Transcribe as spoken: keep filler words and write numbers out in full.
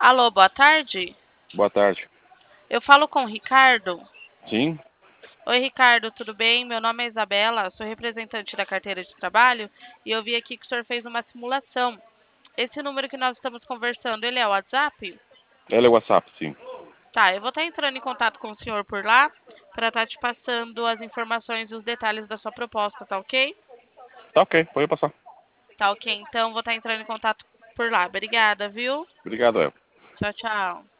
Alô, boa tarde. Boa tarde. Eu falo com o Ricardo. Sim? Oi, Ricardo, tudo bem? Meu nome é Isabela, sou representante da carteira de trabalho e eu vi aqui que o senhor fez uma simulação. Esse número que nós estamos conversando, ele é o WhatsApp? Ela é o WhatsApp, sim. Tá, eu vou estar entrando em contato com o senhor por lá para estar te passando as informações e os detalhes da sua proposta, tá ok? Tá ok, pode passar. Tá ok, então vou estar entrando em contato por lá. Obrigada, viu? Obrigado, El. Tchau, tchau.